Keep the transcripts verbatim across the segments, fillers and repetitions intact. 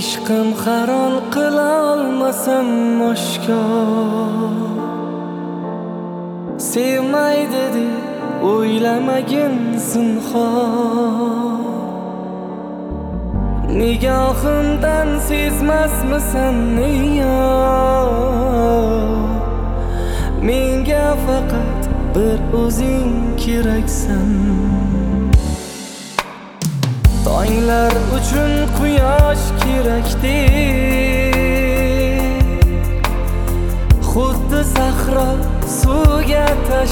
ishqim haron qilolmasam oshkor. Sevmaydi deb o'ylamagin zinhor. Nigohimdan sezmasmisan yor? Menga faqat bir o'zing keraksan. Tonglar uchun quyosh kerakdek, xuddi sahro suvga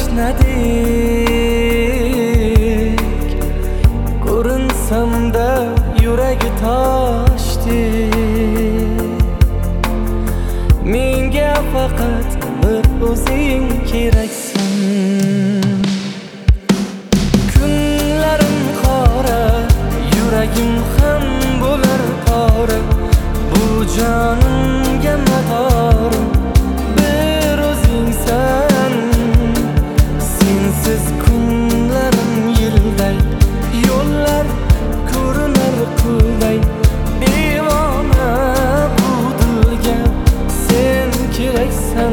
tashnadek. Ko'rinsamda yuragi toshdek, menga faqat bir o'zing keraksan. Kunlarim qora, yuragim ham bo'lar pora. Bu jonimga madorim bir o'zingsan. Sensiz kunlarim yilday, yo'llar ko'rinar qulday. Devona bu dilga sen keraksan.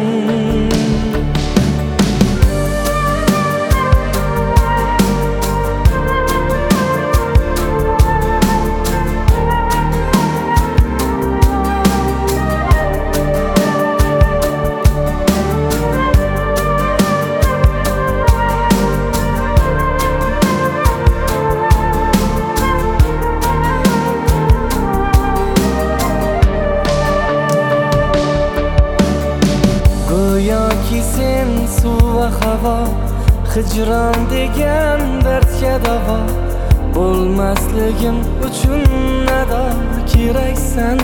Go'yoki sen suv va havo, hijron degan dardga davo. Bo'lmasligim uchun ado keraksan.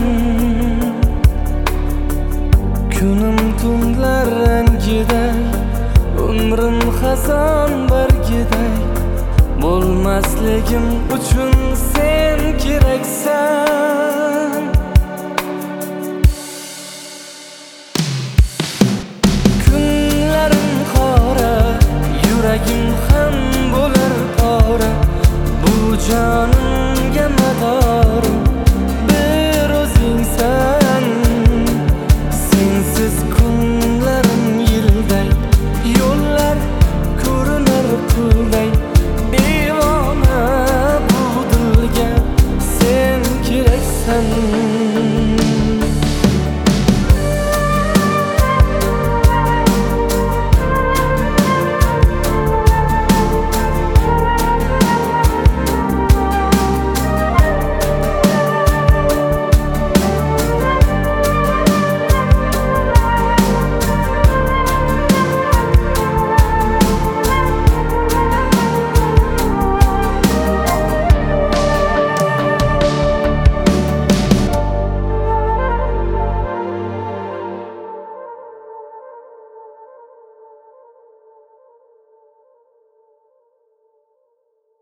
Kunim tunlar rangiday, umrim xazon bargiday. Bo'lmasligim uchun sen keraksan. Yuragim ham bo'lar pora. Bu jonimga madorim bir o'zingsan. Sensiz kunlarim yilday, yo'llar ko'rinar qulday. Devona bu dilga sen keraksan.